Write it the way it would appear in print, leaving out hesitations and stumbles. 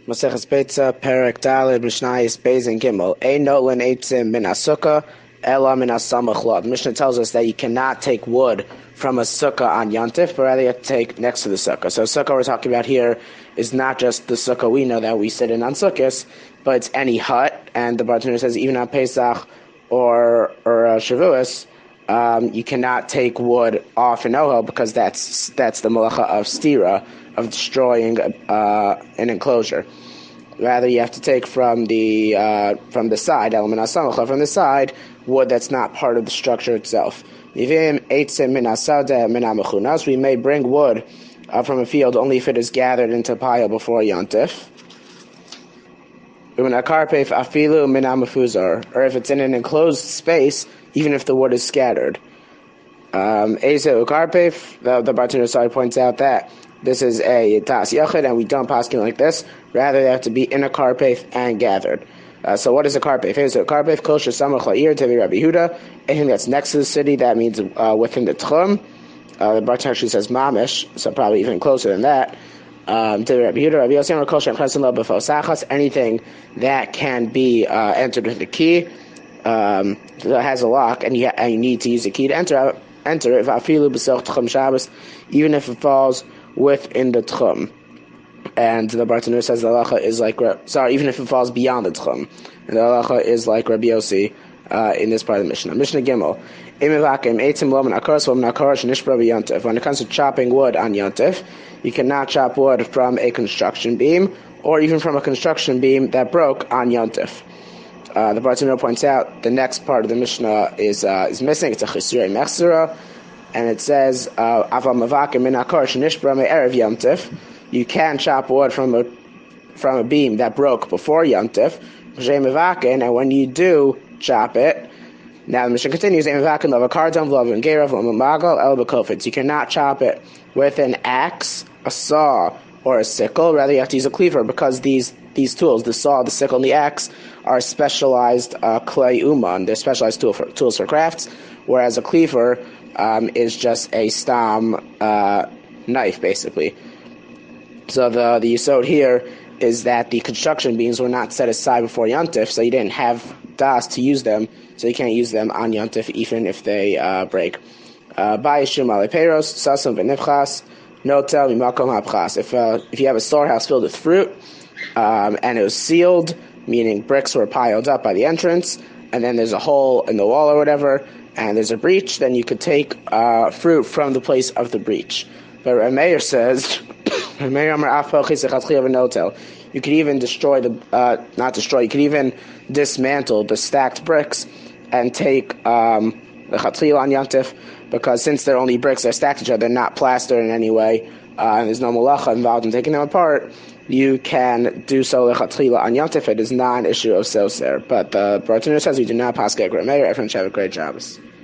Maseches Beitza, Perek Daled, Mishnayis, Beis and Gimel. Ein nolan eitzim min asukah, ela min asamach lo. The Mishnah tells us that you cannot take wood from a sukkah on Yontif, but rather you have to take next to the sukkah. So sukkah we're talking about here is not just the sukkah we know that we sit in on Sukkos, but it's any hut. And the bartender says even on Pesach or Shavuos, you cannot take wood off an ohel because that's the malacha of stira, of destroying an enclosure. Rather, you have to take from the side, element asamacha, from the side, wood that's not part of the structure itself. We may bring wood from a field only if it is gathered into a pile before Yontif. Or if it's in an enclosed space, even if the wood is scattered. The bartender side points out that this is a tas yachid, and we don't paskin like this. Rather, they have to be in a karpef and gathered. So what is a karpef? Is a karpef kol shesamach la'ir tevi Rabbi Yehuda? Anything that's next to the city, that means within the tchum. The bartender actually says mamish, so probably even closer than that. Tevi Rabbi Yehuda, Rabbi Yossi, kol shem chasen lo b'fos sachas. Anything that can be entered with a key, that has a lock, and you need to use a key to enter it. If afilu b'soch tchum Shabbos, even if it falls within the tchum. And the bartender says the halacha is like, even if it falls beyond the tchum. And the halacha is like Rabbi Yossi in this part of the Mishnah. Mishnah Gimel. When it comes to chopping wood on Yontif, you cannot chop wood from a construction beam or even from a construction beam that broke on Yontif. The bartender points out the next part of the Mishnah is missing. It's a Chisurei Mechzera. And it says, you can chop wood from a beam that broke before Yontif, and when you do chop it, now the Mishnah continues, you cannot chop it with an axe, a saw, or a sickle. Rather, you have to use a cleaver, because these tools, the saw, the sickle, and the axe, are specialized clay uman. They're specialized tools for crafts, whereas a cleaver is just a stam knife, basically. So the yesod here is that the construction beams were not set aside before Yontif, so you didn't have das to use them, so you can't use them on Yontif even if they break. If you have a storehouse filled with fruit, and it was sealed, meaning bricks were piled up by the entrance, and then there's a hole in the wall or whatever, and there's a breach, then you could take fruit from the place of the breach. But Rameir says, you could even destroy you could even dismantle the stacked bricks and take the chatzil on Yontif, because since they're only bricks, they're stacked to each other, they're not plastered in any way, and there's no malacha involved in taking them apart, you can do so lechatchila on Yontif. It is not an issue of soser. But the bartender says we do not pass get Rameir. Everyone should have a great Shabbos.